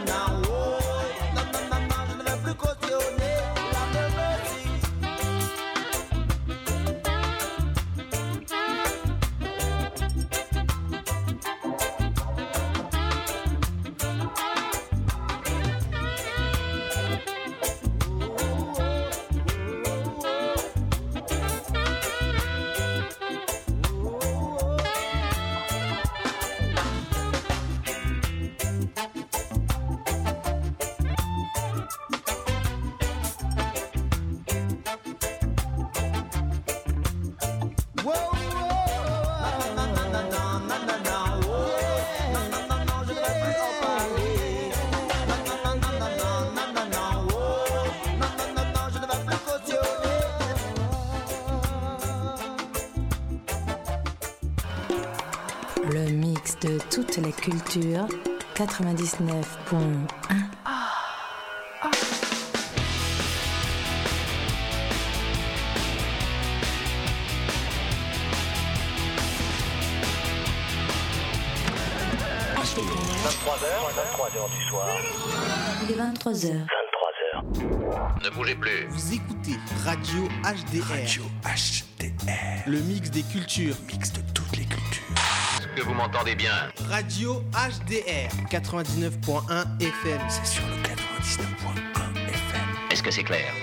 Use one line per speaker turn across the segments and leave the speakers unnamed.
Le mix de toutes les cultures, 99.1. HDR.
23h du soir.
Il est 23h.
Ne bougez plus.
Vous écoutez Radio HDR.
Radio HDR.
Le mix des cultures.
Mix de toutes les cultures.
Est-ce que vous m'entendez bien?
Radio HDR 99.1 FM.
C'est sur le 99.1 FM.
Est-ce que c'est clair?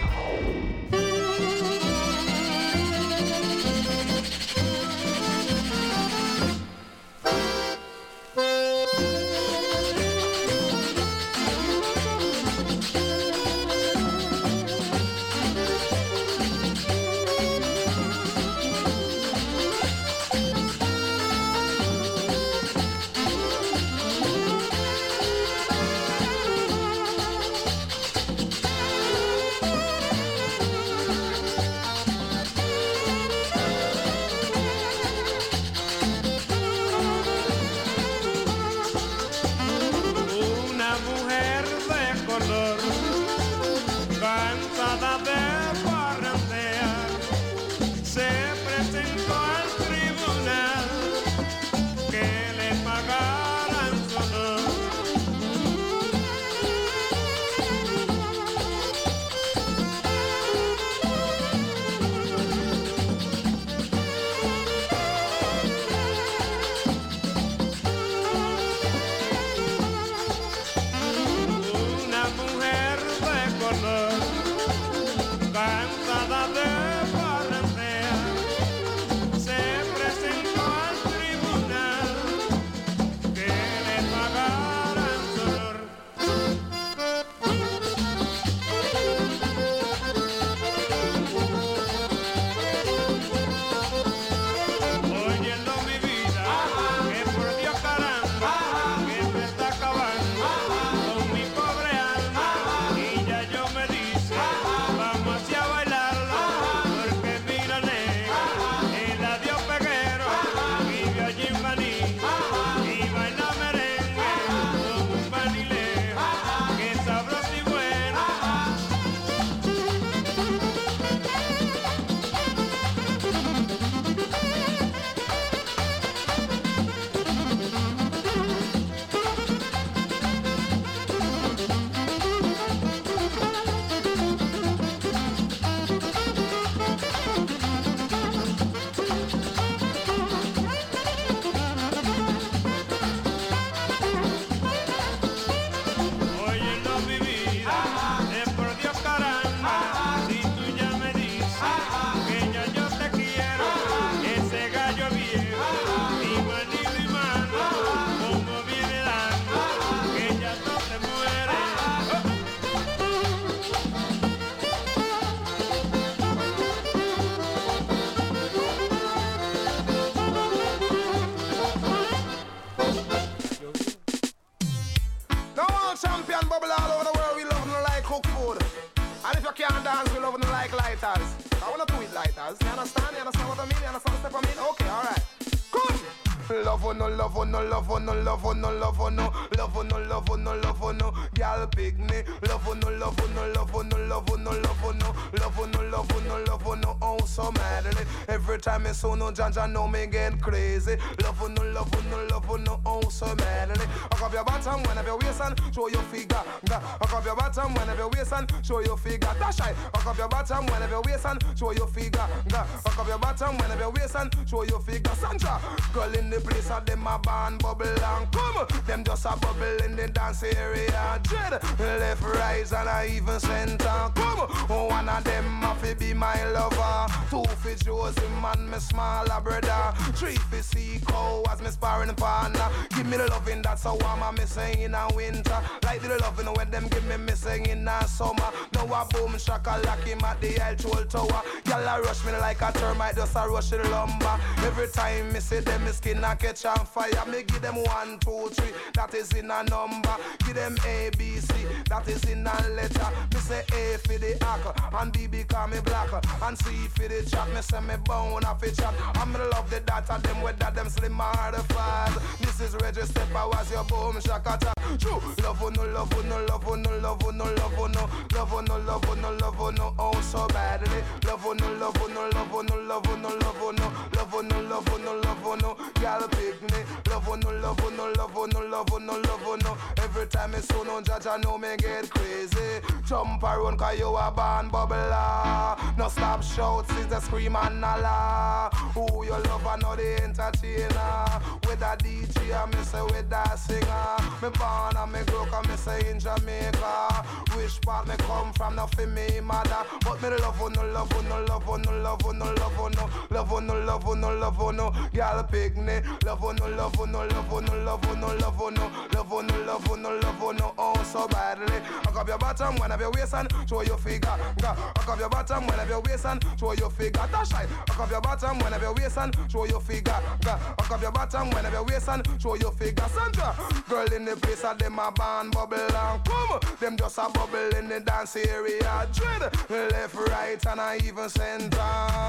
so madly. Every time me so no Janja know me get crazy. Love no, love no, love no, oh so madly. I grab your bottom whenever you waist and show your figure. I grab your bottom whenever you waist and show your figure. Dash I grab your bottom whenever you waist and show your figure. I grab your bottom whenever you waist and show your figure. Sandra, girl in the place of them a band bubble and come. Them just a bubble in the dance area. Dread, left, right and I even center. Come, one of them have to be my lover. Two for Josie man, me smaller brother. Three for Seco as me sparring partner. Give me the loving that's how I'm missing in a winter. Like the loving when them give me missing in a summer. Now a boom shaka lock him at the Elchol Tower. Y'all a rush me like a termite, just a rush in lumber. Every time me see them, me skin a catch on fire. Me give them 1, 2, 3, that is in a number. Give them A, B, C, that is in a letter. Me say A for the hacker, and B become me black. And C for the chat, me say me bone off a chat. And me love the data, them whether them slim or the fast. This is register powers, your boom shakata. True, love no, love no, love no, love no, love no, love no, love no, love no, oh so badly. Love no, love no, love no, love no, love no, love no, love no, love no, y'all pick me. Love no, love no, love no, love no, love no. Every time me so no judge, I know me get crazy. Jump around 'cause you a band bubbler. No stop shout, since the scream and holla. Who you love, I know the entertainer. With a DJ, I me say with a singer. Me born and me grow, 'cause me say in Jamaica. Which part me come from, not for me mother. But me love no, love no, love no, love no, love no, love no, love no, love no. Y'all pick me. Love no, love no, love no, love no, love no, love no, love no, love no. Oh so badly. I grab your bottom whenever you waist and show your figure. I grab your bottom whenever you waist and show your figure. Dash I grab your bottom whenever you waist and show your figure. I grab your bottom whenever you waist and show your figure. Sandra, girl in the place of them a band bubble and come. Them just a bubble in the dance area. Dread, left, right and I even center.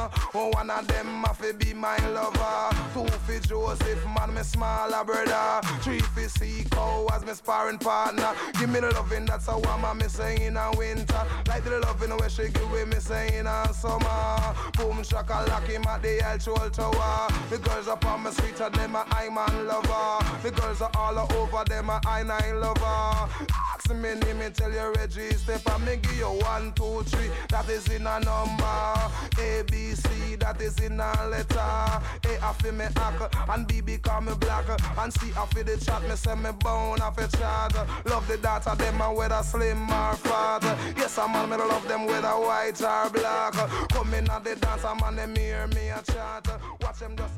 One of them have to be my lover. Two for Joseph man, me smaller brother. Three for Seco as me sparring partner. Give me the loving that's how I'm missing in a winter. Like the loving where she give me missing in a summer. Boom shaka lock him at the Elchol Tower. The girls up on my street and them a I man lover. The girls are all over them a I9 lover. Ask me name, me tell you Reggie step and me give you 1, 2, 3. That is in a number. A, B, C, that is in a letter. A, I feel me hack and B become me black. And C, I feel the chat, me say me bone off a chat. Love the data, them a whether slim or fat. Yes, a man, me love them whether white or black. Come in at the dance, a man, them hear me a chat. Watch them just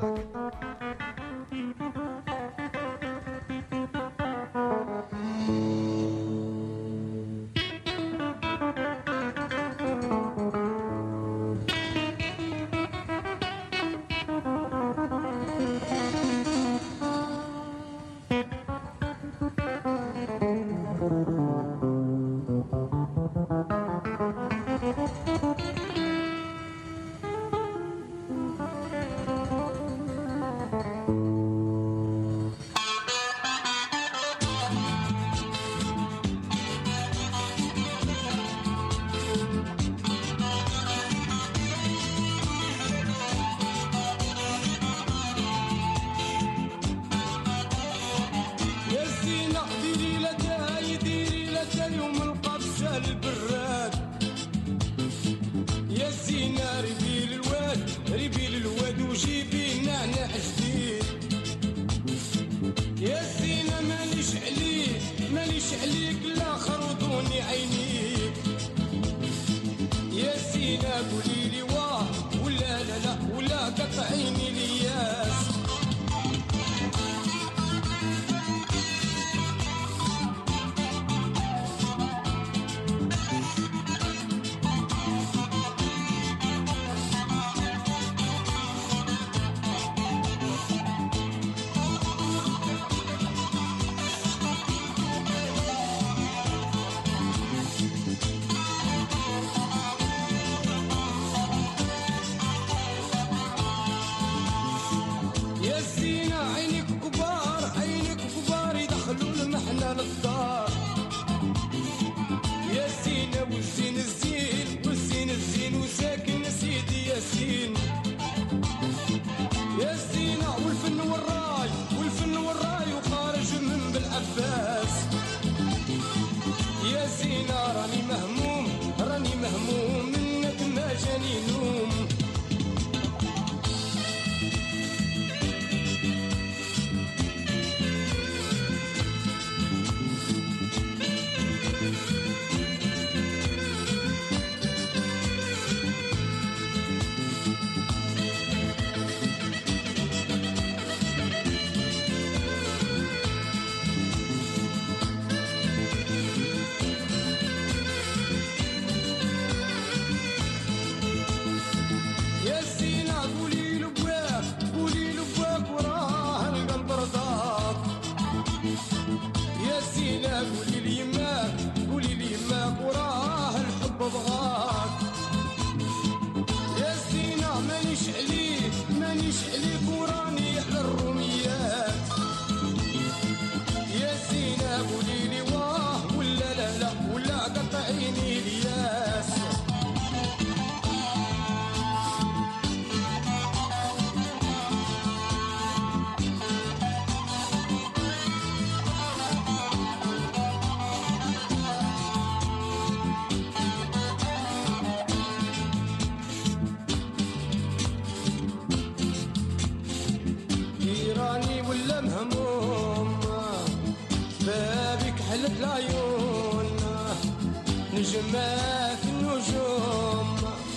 نجمة في النجوم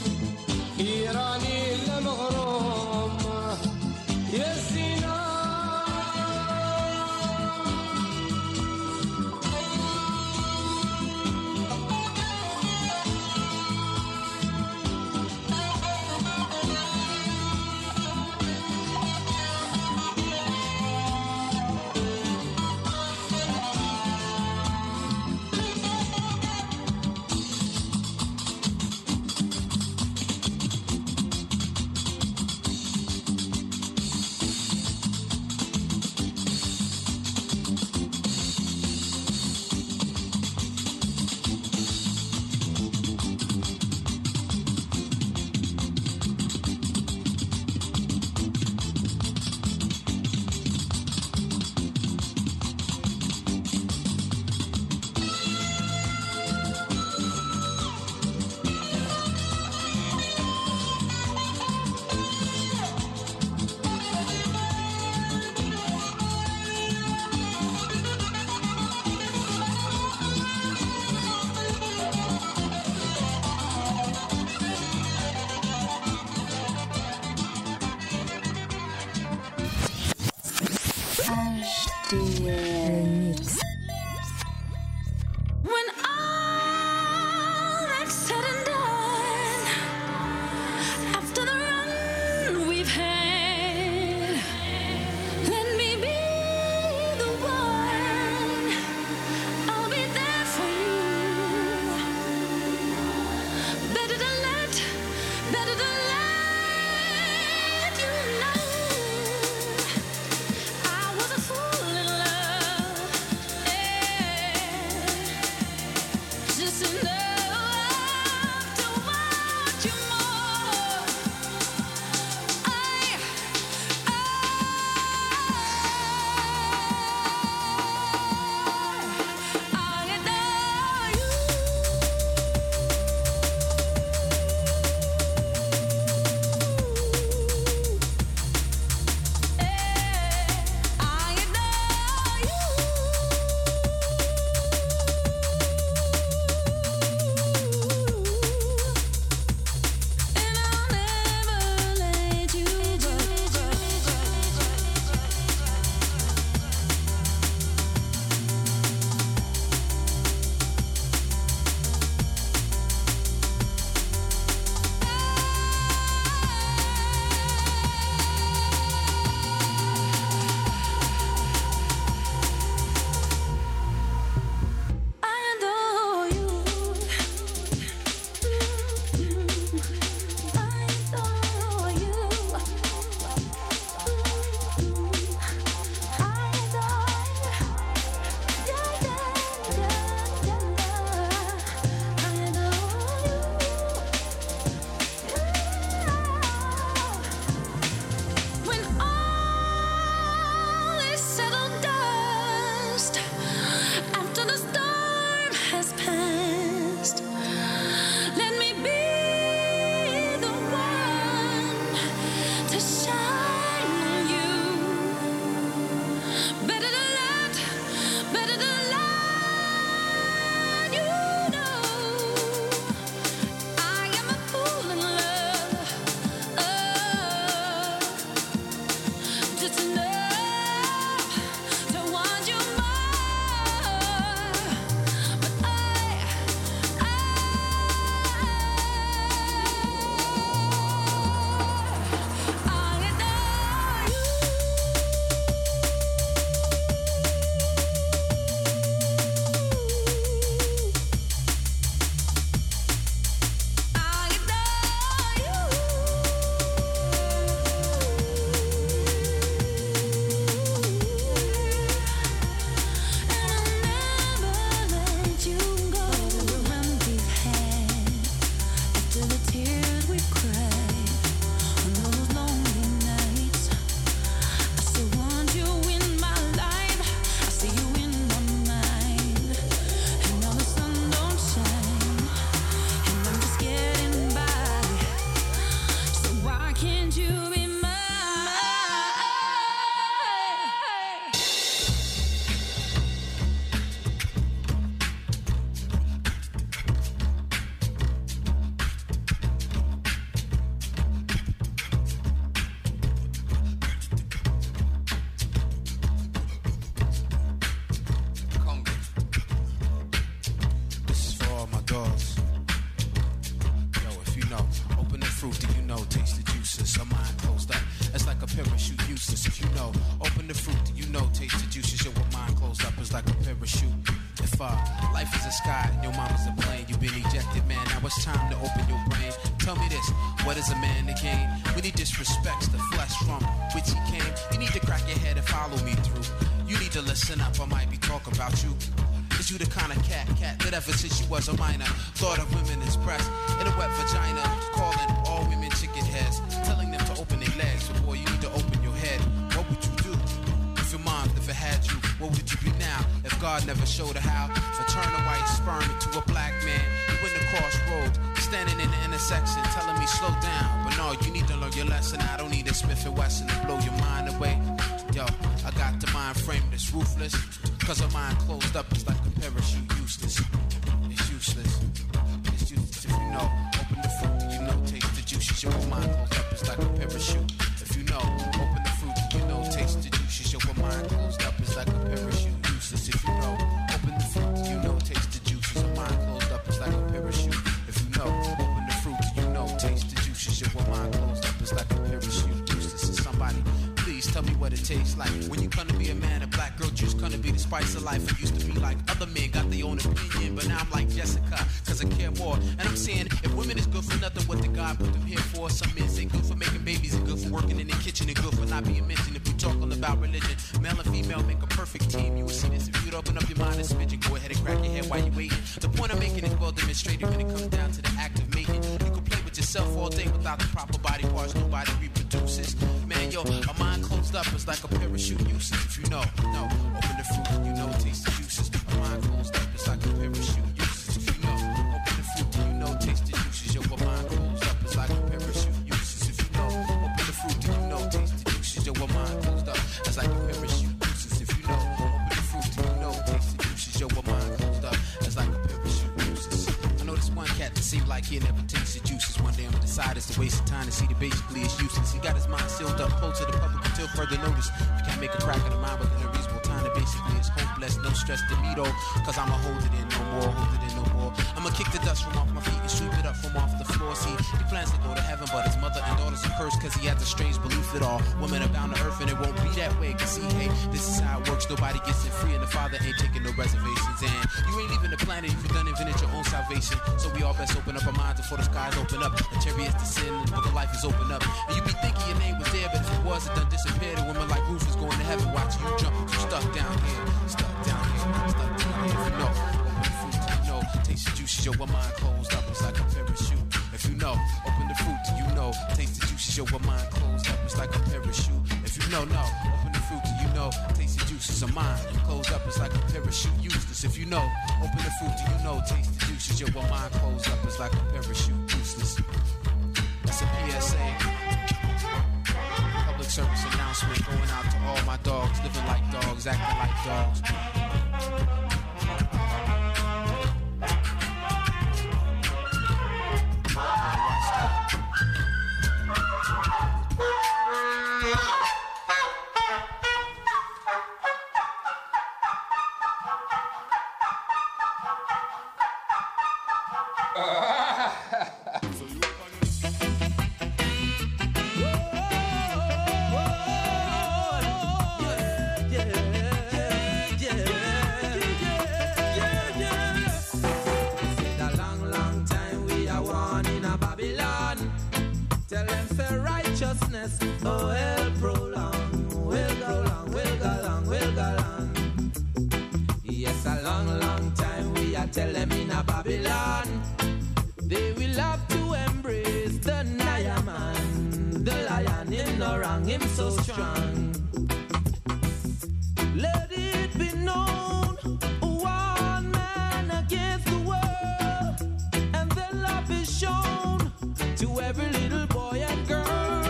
يراني المغروم يا سينا
fruit, do you know? Taste the juices. A mind closed up, it's like a parachute useless. If you know, open the fruit, do you know? Taste the juices. Your mind closed up, it's like a parachute. If life is a sky and your mama's a plane, you've been ejected, man. Now it's time to open your brain. Tell me this, what is a man to gain when he disrespects the flesh from which he came? You need to crack your head and follow me through. You need to listen up, I might be talking about you. Is you the kind of cat that ever since you was a minor thought of women as breasts in a wet vagina, calling all women chicken heads, telling them to open their legs, but boy, you need to open your head. What would you do if your mom never had you? What would you be now if God never showed her how to turn a white sperm into a black man? You in the crossroads, standing in the intersection, telling me slow down, but no, you need to learn your lesson. I don't need a Smith & Wesson to blow your mind away. Yo, I got the mind frame that's ruthless, cause her mind closed up, it's like a parachute useless. It's useless. It's useless if you know. Open the fruit, you know, taste the juices. Your mind closed up, it's like a parachute. If you know, open the fruit, you know, taste the juices. Your mind closed up, it's like a parachute useless. If you know, open the fruit, you know, taste the juices. Your mind closed up, it's like a parachute. If you know, open the fruit, you know, taste the juices. Your mind closed up, it's like a parachute useless. Is somebody please tell me what it tastes like when you come to be a man. A black girl juice gonna be the spice of life. It used to be like other men got their own opinion, but now I'm like Jessica, cause I care more. And I'm saying, if women is good for nothing, what did God put them here for? Some men say good for making babies and good for working in the kitchen and good for not being mentioned. If we talking about religion, male and female make a perfect team. You will see this if you'd open up your mind and smidgen. Go ahead and crack your head while you waiting. The point I'm making is well demonstrated when it comes down to the act of mating. You can play with yourself all day without the proper body parts. Nobody reproduces. Man, yo, a mind closed up is like a parachute useless. If you know, no, open the fruit, you know, taste the juices. A mind closed up is like a parachute useless. If you know, open the fruit, you know, taste the juices. Your mind closed up is like a parachute useless. If you know, open the fruit, you know, taste the juices. Your mind closed up is like a parachute useless. If you know, open the fruit, you know, taste the juices. Your mind closed up is like a parachute useless. I know this one cat that seemed like he never tastes the juices. One day I'm gonna decide it's a waste of time to see that basically it's useless. He got his mind sealed up, close to the public until further notice. You can't make a crack in the mind within a reasonable time. That basically it's hopeless, no stress to me though, cause I'ma hold it in no more, hold it in no more. I'ma kick the dust from off my feet and sweep it up from off the floor. See, he plans to go to heaven, but his mother and daughters are cursed cause he has a strange belief that all women are bound to earth, and it won't be that way. Cause see, hey, this is how it works. Nobody gets it free, and the Father ain't taking no reservations. And you ain't leaving the planet if you done invented your own salvation. So we all best open up our minds before the skies open up. A chariot's to sin, and the book of life is open up. And you be thinking your name was there, but if it was, it done disappeared. A woman like Ruth is going to heaven, watching you jump. You stuck down here, stuck down here, stuck down here. If you know, open the fruit, you know, taste the juices. Your mind closed up, it's like a parachute. If you know, open the fruit, you know, taste the juices. Your mind closed up, it's like a parachute. If you know, no, open the fruit, you know, taste the juices. Your mind closed up, it's like a parachute. Useless. If you know, open the fruit, you know, taste the juices. Your mind closed up, it's like a parachute. Useless. That's a PSA. Public service announcement going out to all my dogs, living like dogs, acting like dogs.
Oh, well, prolong, we'll go long, we'll go long, we'll go long. Yes, a long, long time we are tell them in a Babylon. They will have to embrace the Naya man. The lion in the wrong, him so strong. Let it be known, one man against the world, and then love is shown to every little boy and girl.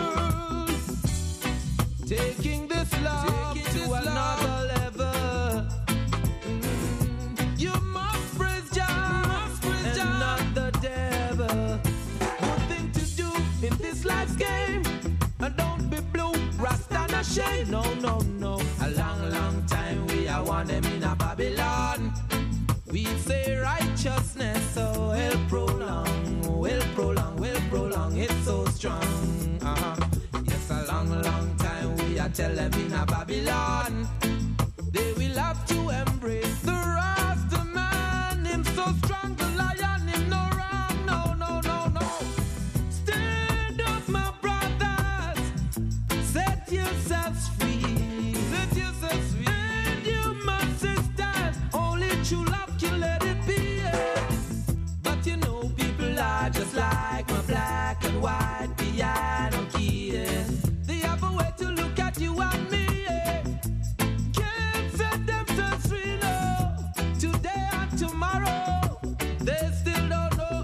Taking this love to another level. You must praise Jah and not the devil. Good thing to do in this life's game, and don't be blue, Rasta not shame. No, no, no. A long, long time we are one them in a Babylon. We say righteousness, so will prolong, will prolong, will prolong. It's so strong. Yes, a long, long time we are tell them in a Babylon. They will have to embrace the Rasta man. Him so strong, the lion, him no wrong. No, no, no, no. Stand up, my brothers. Set yourselves free. Set yourselves free. And you must stand. Only true love can let it be. But you know, people are just like my black and white piano key. They have a way to look at you and me. Can't set themselves free, no. Today and tomorrow, they still don't know.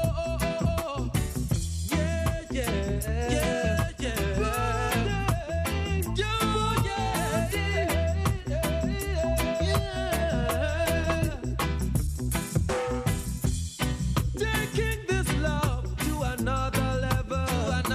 Yeah, yeah, yeah, yeah. Taking this love to another level,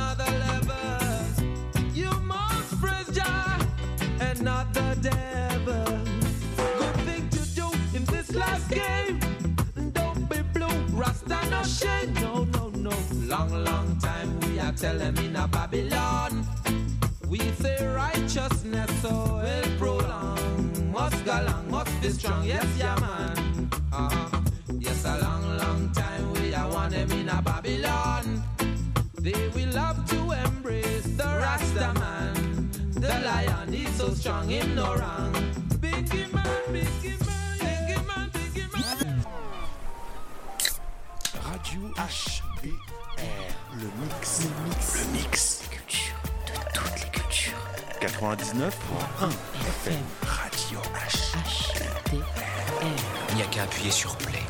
You must praise Jah and not the devil. Good thing to do in this last game. Don't be blue, Rasta no shame. No, no, no. Long, long time we are telling in a Babylon. We say righteousness so will prolong. Must go long, must be strong. Yes, yeah, man. Yes, a long, long time we are one them in a Babylon. They will have to embrace the Rasta man. The lion is so strong, him no wrong. Biggie man, biggie man, biggie man, biggie man.
Radio HDR, le mix des cultures, de toutes les cultures. 99.1 FM, Radio HDR.
Il n'y a qu'à appuyer sur play.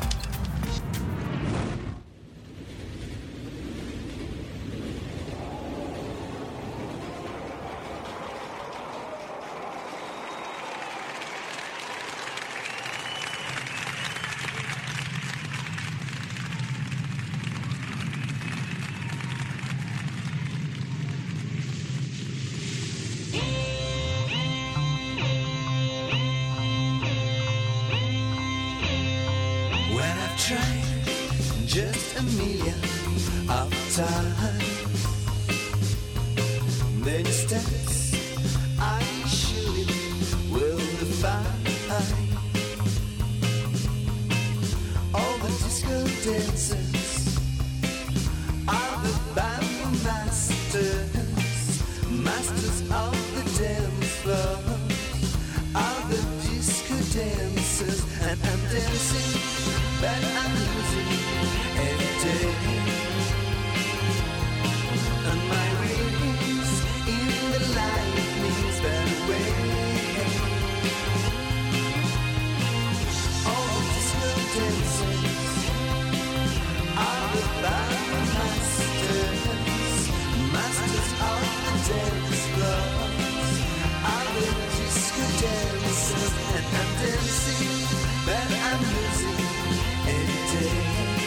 Just a million of time. Many steps I surely will define. All the disco dancers are the band masters, masters of the dance floor. Are the disco dancers, and I'm dancing, but I'm losing every day. And my wings in the lightning's been away. All the disco dancers are the band masters, masters of the dance floor. Are the disco dancers, and I'm dancing, but I'm losing every day.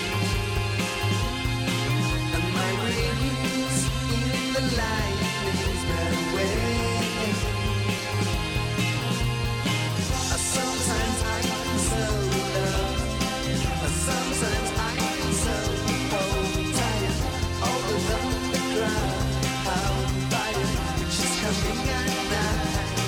And my wings in the lightning's been away. Sometimes I feel so low, sometimes I feel so tired. All the underground, how fire, which is coming at night.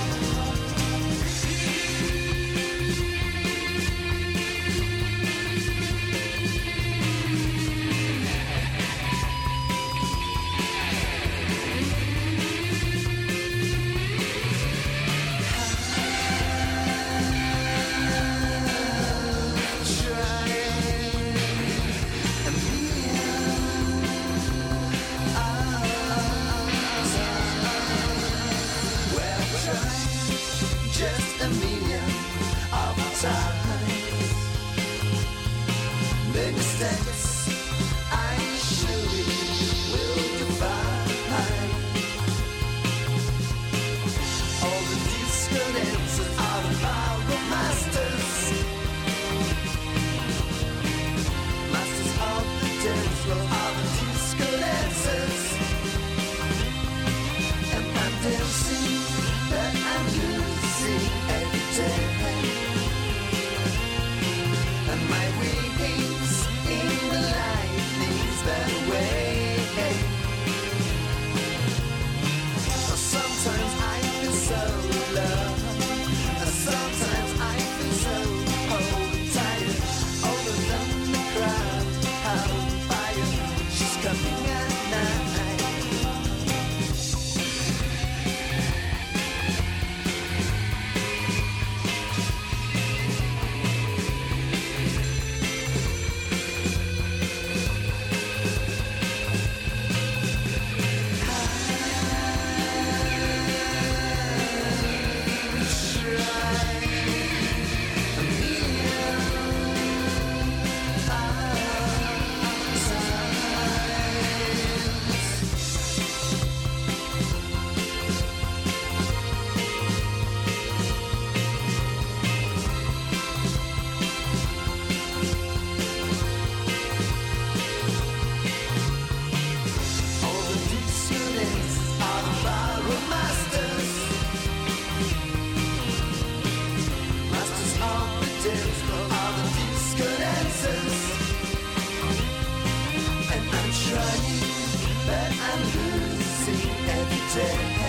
Just a million of times. Many steps I surely will define. All the disco dancers are the power masters, masters of the dance floor are the disco dancers. And I'm dancing, but I'm losing every day. And my wings in the music.